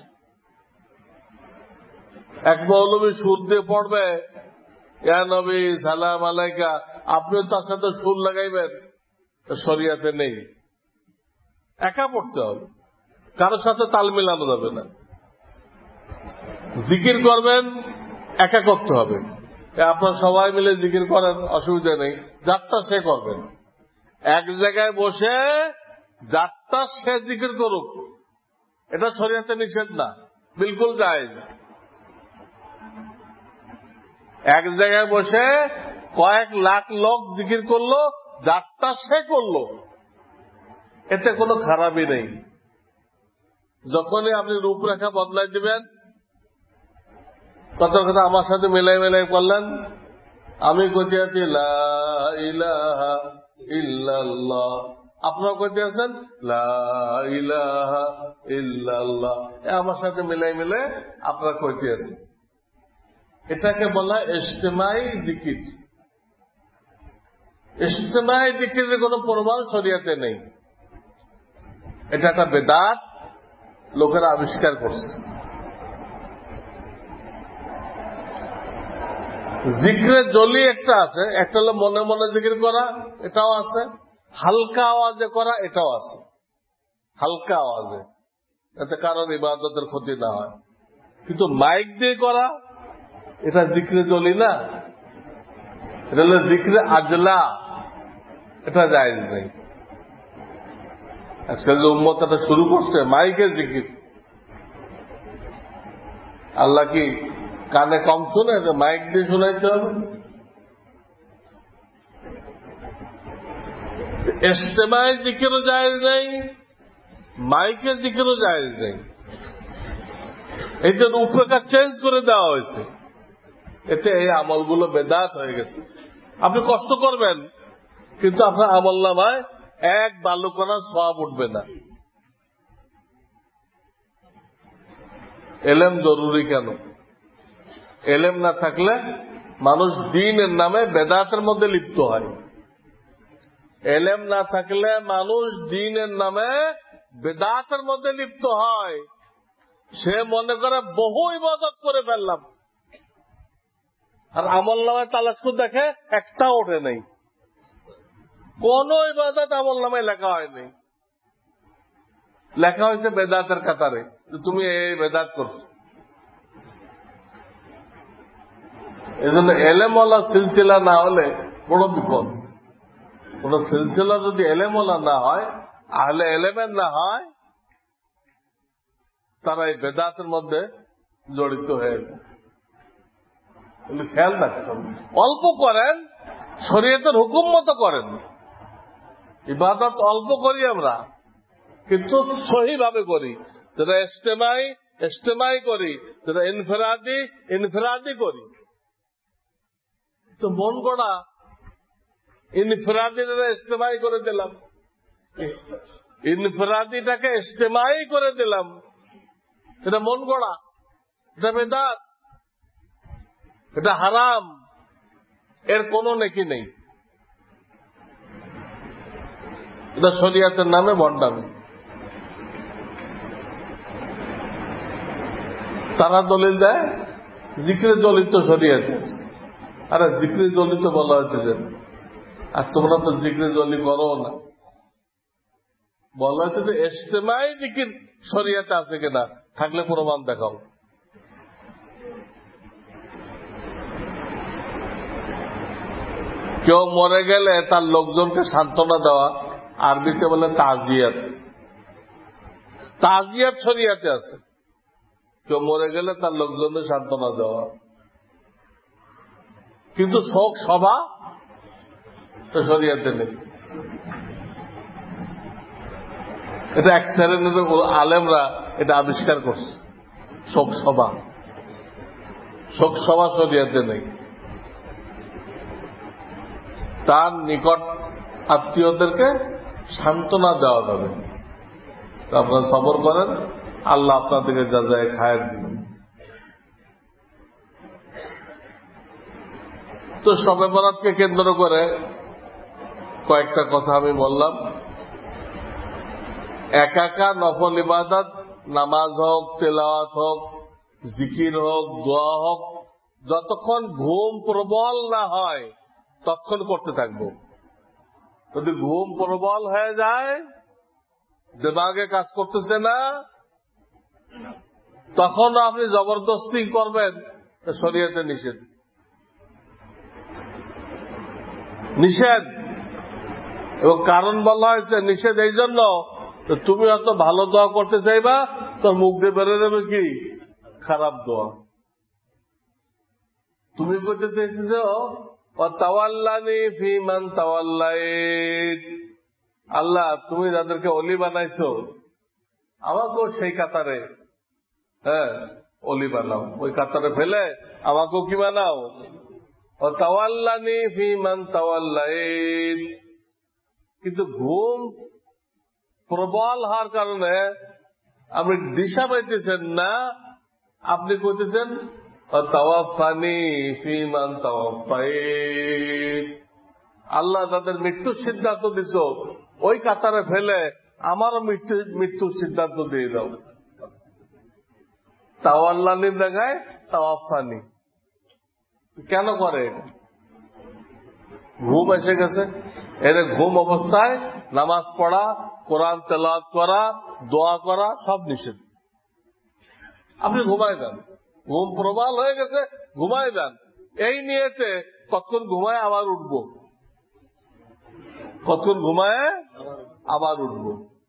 এক মৌলবী সুর দিয়ে পড়বে, ইয়া নবী সালাম আলাইকা, আপনিও তার সাথে সুর লাগাইবেন, শরিয়াতে নেই। একা পড়তে হবে, কারোর সাথে তাল মিলানো যাবে না। জিকির করবেন, একা করতে হবে। আপনারা সবাই মিলে জিকির করেন, অসুবিধা নেই, যারটা সে করবেন। এক জায়গায় বসে যারটা সে জিকির করুক, এটা শরিয়াতে নিষেধ না, বিলকুল জায়েজ। এক জায়গায় বসে কয়েক লাখ লোক জিকির করলো, যারটা সে করলো, এতে কোনো খারাপই নেই। যখনই আপনি রূপরেখা বদলাই দিবেন, কত কথা আমার সাথে মেলাই মেলাই করলেন, আমি কইতে আছি লা ইলাহা ইল্লাল্লাহ, আপনারা কইতে আছেন লা ইলাহা ইল্লাল্লাহ, আমার সাথে মিলাই মিলে আপনারা কইতে আছেন। এটাকে বলা ইজতিমাই জিকির। ইজতিমাই জিকিরের কোন প্রমাণ শরিয়াতে নেই। এটা একটা বেদাত, লোকেরা আবিষ্কার করছে। জিক্রে জলি একটা আছে, একটা হলো মনে মনে জিকির করা, এটাও আছে। হালকা আওয়াজে করা, এটাও আছে। হালকা আওয়াজে, এতে কারোর ইবাদতের ক্ষতি না হয়। কিন্তু মাইক দিয়ে করা, এটা জিক্রে জলি না, এটা হলো জিক্রে আজলা, এটা জায়েজ নেই। আজকাল যে উম্মত এটা শুরু করছে মাইকে জিকির, আল্লাহ কি কানে কম শুনে, মাইক দিয়ে শোনাইতে হবে? ইজতিমাই জিকিরও জায়েজ নেই, মাইকের জিকিরও জায়েজ নেই। এই যে রূপরেখা চেঞ্জ করে দেওয়া হয়েছে, এতে এই আমলগুলো বেদাত হয়ে গেছে। আপনি কষ্ট করবেন, কিন্তু আপনার আমল নামায় এক বালুকণা সওয়াব উঠবে না। এলেম জরুরি কেন? এলেম না থাকলে মানুষ দ্বীনের নামে বেদাতের মধ্যে লিপ্ত হয়। এলেম না থাকলে মানুষ দ্বীনের নামে বেদাতের মধ্যে লিপ্ত হয়। সে মনে করে বহু ইবাদত করে ফেললাম, আর আমল নামায় তালাশ করে দেখে একটাও ওঠে নেই। কোন ইবাদত আমল নামায় লেখা হয়নি, লেখা হয়েছে বেদাতের কাতারে, তুমি এই বেদাত করছো। এই জন্য এলেমওয়ালা সিলসিলা না হলে বড় বিপদ। কোন সিলসিলা যদি এলেমওয়ালা না হয়, আহলে এলেমের না হয়, তারা এই বেদাতের মধ্যে জড়িত হয়ে যায়। খেয়াল রাখতে হবে। অল্প করেন, শরীয়তের হুকুম মতো করেন। ইবাদত অল্প করি আমরা, কিন্তু সহিভাবে করি। যেটা ইজতিমাই ইজতিমাই করি, যেটা ইনফিরাদি ইনফিরাদি করি। তো মন গড়া ইনফিরাদিটা ইজতিমাই করে দিলাম, ইনফিরাদিটাকে ইজতিমাই করে দিলাম, এটা মন গড়া, এটা বেদাত, এটা হারাম, এর কোনো নেকি নেই। এটা শরিয়াতের নামে ভণ্ডামি। তারা দলিল দেয় জিক্রে জলিত শরিয়াতে, আরে জিক্রে জলিত বলা হয়েছে যে আর তোমরা তো জিকির জলি করো না। বলা হচ্ছে যে ইজতেমাই জিকির শরিয়াতে আছে কিনা, থাকলে প্রমাণ দেখাও। কেউ মরে গেলে তার লোকজনকে সান্ত্বনা দেওয়া, আরবিতে বলে তাজিয়াত। তাজিয়াত শরিয়াতে আছে, কেউ মরে গেলে তার লোকজনকে সান্ত্বনা দেওয়া। কিন্তু শোক সভা তো শরিয়াতে নেই। এটা এক শ্রেণীর আলেমরা এটা আবিষ্কার করছে, শোক সভা। শোক সভা শরিয়াতে নেই। তার নিকট আত্মীয়দেরকে সান্ত্বনা দেওয়া যাবে, আপনারা সবর করেন, আল্লাহ আপনাদেরকে জাযায়ে খায়ের দিবেন। তো শবে বরাতকে কেন্দ্র করে কয়েকটা কথা আমি বললাম। একাকা নফল ইবাদত, নামাজ হোক, তেলাওয়াত হোক, জিকির হোক, দোয়া হোক, যতক্ষণ ঘুম প্রবল না হয় ততক্ষণ করতে থাকবো। যদি ঘুম প্রবল হয়ে যায়, দিমাগে কাজ করতেছে না, তখন আপনি জবরদস্তি করবেন, শরীয়তে নিষেধ। নিষেধ এবং কারণ বলা হয়েছে নিষেধ এই জন্য, তুমি হয়তো ভালো দোয়া করতে চাইবা, তোর মুখ দিয়ে বেরোয় যাবে কি খারাপ দোয়া। তুমি করতে চাইতেছ তাওয়াল্লানি ফি মান তাওয়াল্লাইত, আল্লাহ তুমি যাদেরকে অলি বানাইছো আমাকেও সেই কাতারে, হ্যাঁ অলি বানাও, ওই কাতারে ফেলে আমাকেও কি বানাও। তাওয়াল্লানি ফি মান তাওয়াল্লাইত। কিন্তু ঘুম প্রবল হওয়ার কারণে আপনি দিশা পাইতেছেন না, আপনি কইতেছেন তাওয়াফানি ফি মান তাওয়াফাইত, আল্লাহ তাদের মৃত্যুর সিদ্ধান্ত দিছ, ওই কাতারে ফেলে আমারও মৃত্যু মৃত্যুর সিদ্ধান্ত দিয়ে দাও। তাওয়াল্লানির জায়গায় তাওয়াফানি কেন করে? এটা ঘুম এসে গেছে, এর ঘুম অবস্থায় নামাজ পড়া, কোরআন তেলাওয়াত করা, দোয়া করা সব নিষেধ। আপনি ঘুমায় যান, ঘুম প্রবল হয়ে গেছে, ঘুমায় যান, এই নিয়েতে কতক্ষণ ঘুমায় আবার উঠব, কতক্ষণ ঘুমায় আবার উঠব,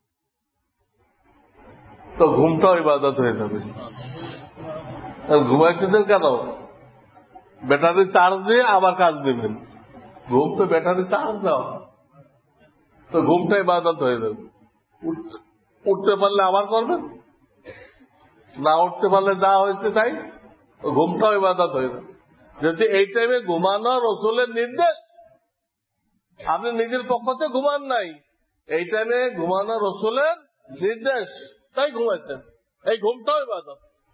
তো ঘুমটাও ইবাদত হয়ে যাবে। ঘুমাইতেছেন কেন? ব্যাটারি চার্জ দিয়ে আবার কাজ দেবেন। ঘুম তো ব্যাটারি চার্জ দাও, তো ঘুমটা ইবাদত হয়ে যাবে। উঠতে পারলে আবার করবেন, না উঠতে পারলে যা হয়েছে তাই, ঘুমটাও ইবাদত হয়ে যাবে। যদি এই টাইমে ঘুমানো রসুলের নির্দেশ, আপনি নিজের পক্ষ থেকে ঘুমান নাই, এই টাইমে ঘুমানো রসুলের নির্দেশ, তাই ঘুমাইছেন, এই ঘুমটাও ইবাদত।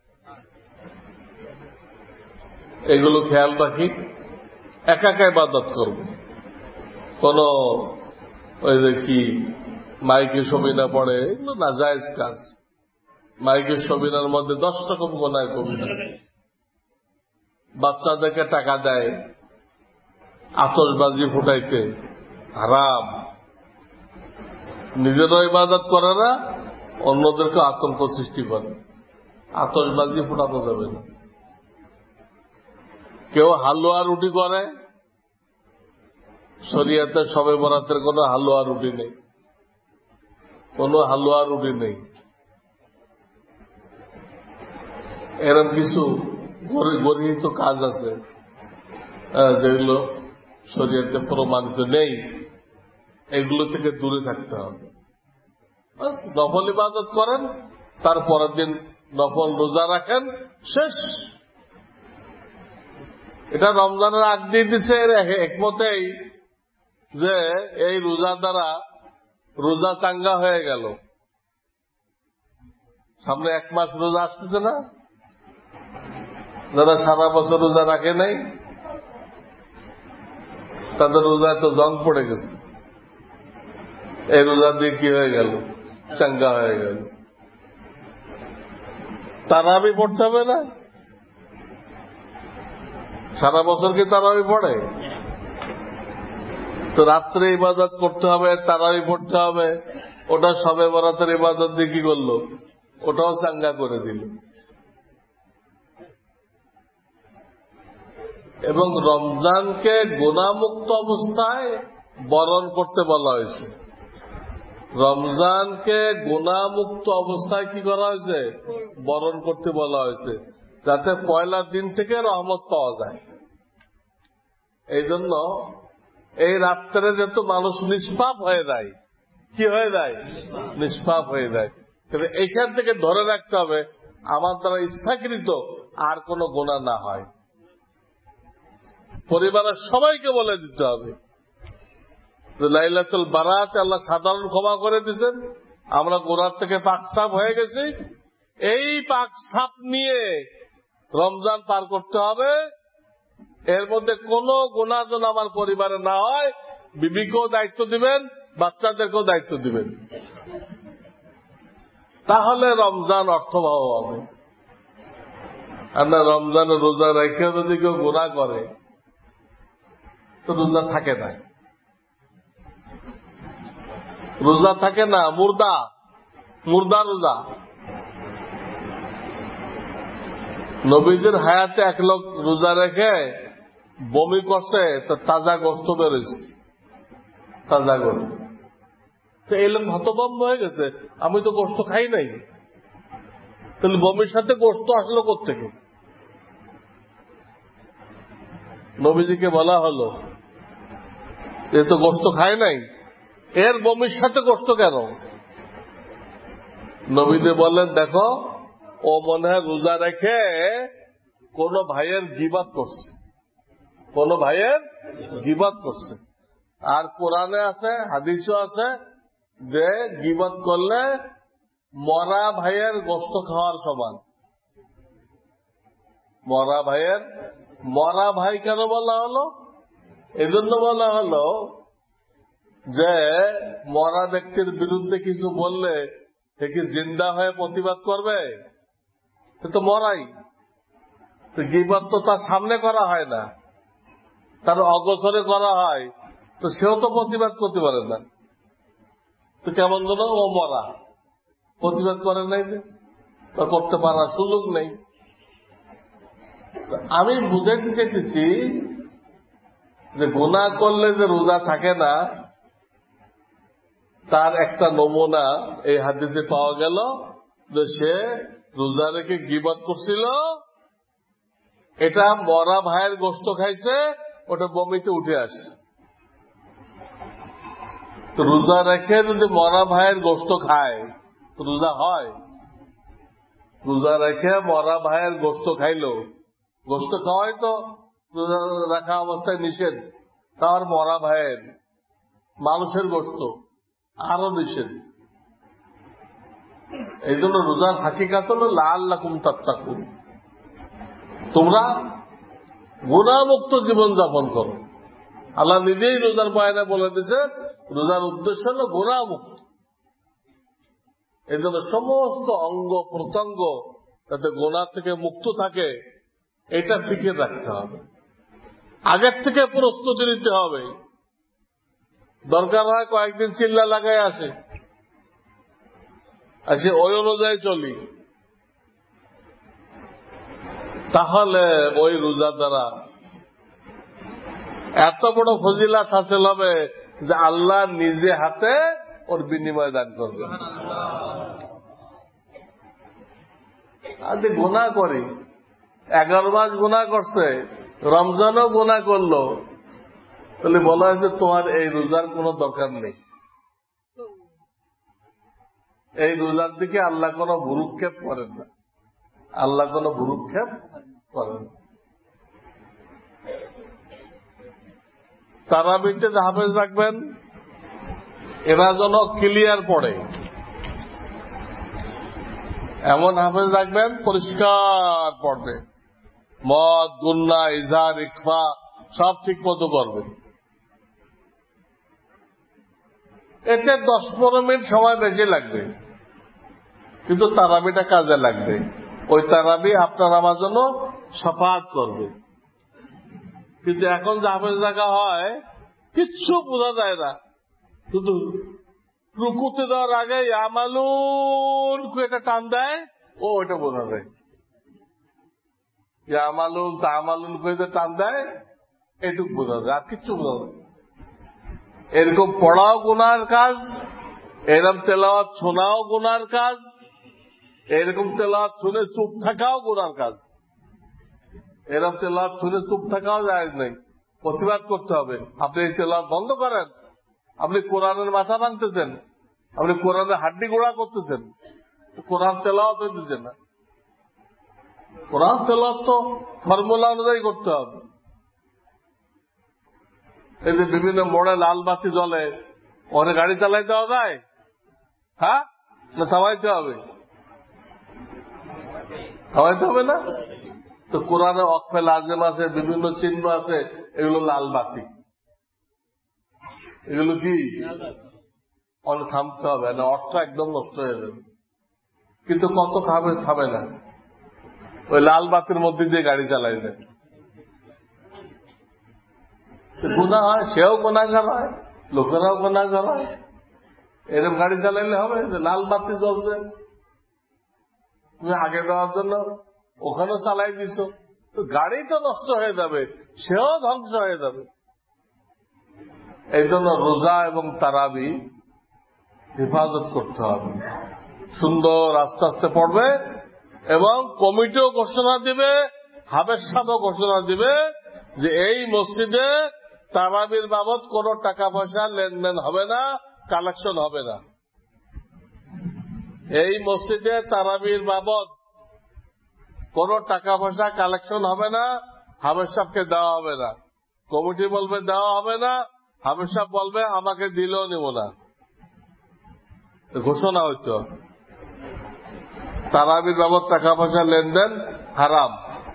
এগুলো খেয়াল রাখি, একা একা ইবাদত করব। কোন ওই যে কি মাইকে সবিনা পড়ে, এগুলো নাজায়েজ কাজ। মাইকের সবিনার মধ্যে দশ রকম গোনায় কবিতা। বাচ্চাদেরকে টাকা দেয় আতশবাজি ফুটাইতে, হারাম। নিজেরও ইবাদত করে না, অন্যদেরকে আতঙ্ক সৃষ্টি করে। আতশবাজি ফুটানো যাবে না। কেউ হালুয়া রুটি করে, শরিয়াতে শবে বরাতের কোন হালুয়া রুটি নেই, কোন হালুয়া রুটি নেই। এরকম কিছু গরিহিত কাজ আছে যেগুলো শরিয়াতে প্রমাণিত নেই, এগুলো থেকে দূরে থাকতে হবে। নফল ইবাদত করেন, তারপরের দিন নফল রোজা রাখেন, শেষ। এটা রমজানের আগ দিয়ে দিচ্ছে, এর একমতেই যে এই রোজা দ্বারা রোজা চাঙ্গা হয়ে গেল। সামনে এক মাস রোজা আসতেছে না, যারা সারা বছর রোজা রাখে নাই তাদের রোজায় তো জং পড়ে গেছে, এই রোজা দিয়ে কি হয়ে গেল, চাঙ্গা হয়ে গেল। তারাবি পড়তে হবে না? সারা বছর কি তারাবি পড়ে? তো রাত্রে ইবাদত করতে হবে, তারাবি পড়তে হবে, ওটা সবে বরাতের ইবাদত দিয়ে কি করলো, ওটাও চাঙ্গা করে দিল। এবং রমজানকে গুনাহমুক্ত অবস্থায় বরণ করতে বলা হয়েছে। রমজানকে গুনাহমুক্ত অবস্থায় কি করা হয়েছে, বরণ করতে বলা হয়েছে, যাতে পয়লা দিন থেকে রহমত পাওয়া যায়। এই জন্য এই রাত্রে যেহেতু মানুষ নিষ্পাপ হয়ে যায়, কি হয়ে যায়, নিষ্পাপ হয়ে যায়। কিন্তু এইখান থেকে ধরে রাখতে হবে আমার দ্বারা ইচ্ছাকৃত আর কোন গুনাহ না হয়। পরিবারের সবাইকে বলে দিতে হবে যে লাইলাতুল বারাত আল্লাহ সাধারণ ক্ষমা করে দিয়েছেন, আমরা গুনাহ থেকে পাকসাফ হয়ে গেছি, এই পাকসাফ নিয়ে রমজান পার করতে হবে। এর মধ্যে কোন গুনাহ যেন আমার পরিবারে না হয়, বিবিকেও দায়িত্ব দিবেন, বাচ্চাদেরকেও দায়িত্ব দিবেন, তাহলে রমজান অর্থবহ হবে। আর না রমজানের রোজা রেখে যদি কেউ গুনাহ করে তো রোজা থাকে না, রোজা থাকে না, মুর্দা মুর্দা রোজা। নবীদের হায়াতে এক লোক রোজা রেখে বমি করছে, তো তাজা গোস্ত বেরোচ্ছে, তাজা গোস্ত। তো এই লোক হতভম্ব হয়ে গেছে, আমি তো গোস্ত খাই নাই, তাহলে বমির সাথে গোস্ত আসলো কোত্থেকে? নবীজিকে বলা হলো এ তো গোস্ত খায় নাই, এর বমির সাথে গোস্ত কেন? নবীজি বললেন, দেখো ও মনে হয় রোজা রেখে কোন ভাইয়ের গীবাত করছে, কোন ভাইয়ের গীবাত করছে। আর কোরআনে আছে, হাদিসও আছে যে গীবাত করলে মরা ভাইয়ের গোস্ত খাওয়ার সমান। মরা ভাইয়ের, মরা ভাই কেন বলা হলো? এজন্য বলা হলো যে মরা ব্যক্তির বিরুদ্ধে কিছু বললে সে কি জিন্দা হয়ে প্রতিবাদ করবে? সে তো মরাই। তো গীবত তো তার সামনে করা হয় না, তার অগোচরে করা হয়, তো সেও তো প্রতিবাদ করতে পারে না। তো কেমন যেন ও মরা, প্রতিবাদ করে নাই, তো করতে পারার সুযোগ নেই। আমি বুঝাইতে চাইতেছি যে গুনাহ করলে যে রোজা থাকে না, তার একটা নমুনা এই হাদিসে পাওয়া গেল যে সে রোজা রেখে গীবত করছিল, এটা মরা ভাইয়ের গোস্ত খাইছে, ওটা বমিতে উঠে আসছে। তো রোজা রেখে যদি মরা ভাইয়ের গোস্ত খায় তো রোজা হয়? রোজা রেখে মরা ভাইয়ের গোস্ত খাইলো, গোস্ত খাওয়াই তো রোজা রাখা অবস্থায় নিষেধ, তার মরা ভাইয়ের মানুষের গোস্ত আরো নিষেধ। এই জন্য রোজার হাকিকাত হল লাআল্লাকুম তাত্তাকুন, তোমরা গুনাহমুক্ত জীবন যাপন করো। আল্লাহ নিজেই রোজার বয়ানে বলে দিয়েছে রোজার উদ্দেশ্য হল গুনাহমুক্ত। এই জন্য সমস্ত অঙ্গ প্রত্যঙ্গ যাতে গুনাহ থেকে মুক্ত থাকে এটা ফিকির রাখতে হবে, আগের থেকে প্রস্তুতি নিতে হবে। দরকার হয় কয়েকদিন চিল্লা লাগাই আসে, আসে ওই অনুযায়ী চলি, তাহলে ওই রোজা দ্বারা এত বড় ফজিলাত হাসিল হবে যে আল্লাহ নিজে হাতে ওর বিনিময় দান করবে। আজ গুনাহ করি, এগারো মাস গুনাহ করছে, রমজানও গুনাহ করলো, তাহলে বলা হয়েছে তোমার এই রোজার কোনো দরকার নেই। এই রোজার দিকে আল্লাহ কোনো ভুরুক্ষেপ করেন না, আল্লাহ কোনো ভুরুক্ষেপ করেন না। তারাবিতে হাফেজ রাখবেন, এরা যেন ক্লিয়ার পড়ে, এমন হাফেজ রাখবেন পরিষ্কার পড়বে, মদ গুন্না ইজহার ইখফা সব ঠিক মতো করবে। এতে দশ পনেরো মিনিট সময় বেশি লাগবে, কিন্তু তারাবিটা কাজে লাগবে। ওই তারাবি আপনার আমার জন্য শাফাআত করবে। কিন্তু এখন যে হাফেজ রাখা হয় কিচ্ছু বোঝা যায় না, শুধু রুকুতে দেওয়ার আগে ইয়ামালুন একটা টান দেয়, ও ওইটা বোঝা যায়। ইয়ামালুন তামালুন করে টান দেয়, এটুক বোঝা যায়, আর কিচ্ছু বোঝা যায়। এরকম পড়াও গুনার কাজ, এরকম তেলাওয়াত শোনাও গুনার কাজ, এরকম তেলাওয়াত শুনে চুপ থাকাও গুনার কাজ। এরকম তেলাওয়াত শুনে চুপ থাকাও জায়েজ নেই, প্রতিবাদ করতে হবে। আপনি এই তেলাওয়াত বন্ধ করেন, আপনি কোরআনের মাথা ভাঙতেছেন, আপনি কোরআনের হাড্ডি গোড়া করতেছেন, কোরআন তেলাওয়াত হইতেছে না। কোরআন তেলাওয়াত তো ফর্মুলা অনুযায়ী করতে হবে। এই যে বিভিন্ন মোড়ে লাল বাতি জ্বলে, ওখানে গাড়ি চালাই দেওয়া যায়? হ্যাঁ, না থামাইতে হবে? থামাইতে হবে না তো। কোরআনে ওয়াকফে লাজেম আছে, বিভিন্ন চিহ্ন আছে, এগুলো লাল বাতি, এগুলো কি অনেক থামতে হবে না, অর্থ একদম নষ্ট হয়ে যাবে। কিন্তু কত থামে থামে না, ওই লাল বাতির মধ্যে দিয়ে গাড়ি চালাই দেয়। গুনাহ হয়, সেও গুনাহগার হয়, লোকেরাও গুনাহগার হয়। এরকম গাড়ি চালাইলে হবে? লাল বাতি জ্বলছে, তুমি আগে দেওয়ার জন্য ওখানেও চালাই দিছ, তো গাড়ি তো নষ্ট হয়ে যাবে, সেও ধ্বংস হয়ে যাবে। এই জন্য রোজা এবং তারাবি হেফাজত করতে হবে। সুন্দর আস্তে আস্তে পড়বে, এবং কমিটিও ঘোষণা দিবে, হাবের সাহেবও ঘোষণা দিবে যে এই মসজিদে তারাবির বাবদ কোন টাকা পয়সা লেনদেন হবে না, কালেকশন হবে না। এই মসজিদে তারাবির বাবদ কোন টাকা পয়সা কালেকশন হবে না, হাবের সাহেবকে দেওয়া হবে না। কমিটি বলবে দেওয়া হবে না, হাবের সাহেব বলবে আমাকে দিলেও নিব না। ঘোষণা হইতো তারাবির বাবদ টাকা পয়সা লেনদেন হারাম।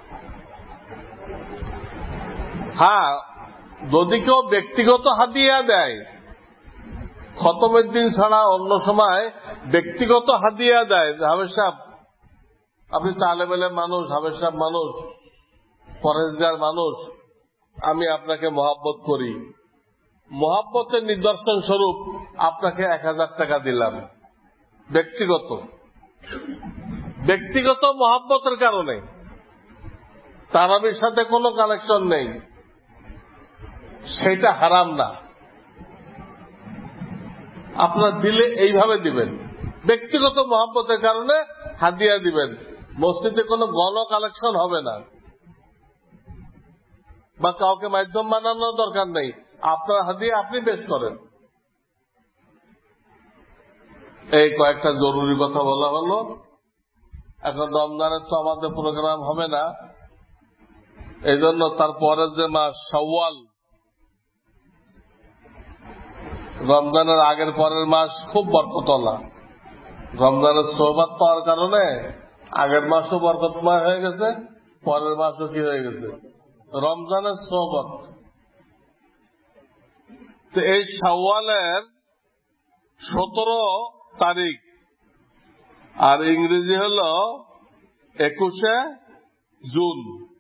হ্যাঁ, যদি কেউ ব্যক্তিগত হাদিয়া দেয়, খতমের দিন ছাড়া অন্য সময় ব্যক্তিগত হাদিয়া দেয়, হাবের সাহেব আপনি তালেবেলে মানুষ, হাবের সাহেব মানুষ, পরেশগার মানুষ, আমি আপনাকে মহাব্বত করি, মহাব্বতের নিদর্শন স্বরূপ আপনাকে এক হাজার টাকা দিলাম, ব্যক্তিগত ব্যক্তিগত মহাব্বতের কারণে, তারাবির সাথে কোনো কানেকশন নেই, সেটা হারাম না। আপনার দিলে এইভাবে দিবেন, ব্যক্তিগত মহাব্বতের কারণে হাদিয়া দিবেন, মসজিদে কোনো গণ কালেকশন হবে না, বা কাউকে মাধ্যম বানানোর দরকার নেই, আপনার হাদিয়া আপনি পেশ করেন। এই কয়েকটা জরুরি কথা বলা হলো। এখন রমজানের তো আমাদের প্রোগ্রাম হবে না, এই জন্য তার পরের যে মাস শাওয়াল, রমজানের আগের পরের মাস খুব বরকতওয়ালা। রমজানের সোহবত পাওয়ার কারণে আগের মাসও বরকতময় হয়ে গেছে, পরের মাসও কি হয়ে গেছে, রমজানের সোহবত। তো এই শাওয়ালের সতেরো তারিখ, আর ইংরেজি হল একুশে জুন,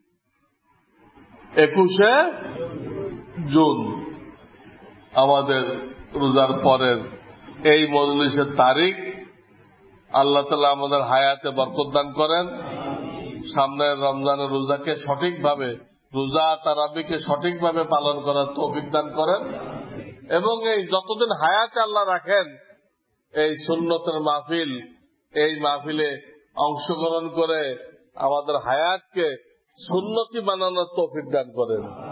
একুশে জুন আমাদের রোজার পরের এই মজলিসের তারিখ। আল্লাহ তাআলা আমাদের হায়াতে বরকত দান করেন, সামনের রমজানের রোজাকে সঠিকভাবে, রোজা তারাবিকে সঠিকভাবে পালন করার তৌফিক দান করেন, এবং এই যতদিন হায়াতে আল্লাহ রাখেন এই সুন্নতের মাহফিল, এই মাহফিলে অংশগ্রহণ করে আমাদের হায়াতকে সুন্নতি বানানোর তৌফিক দান করেন।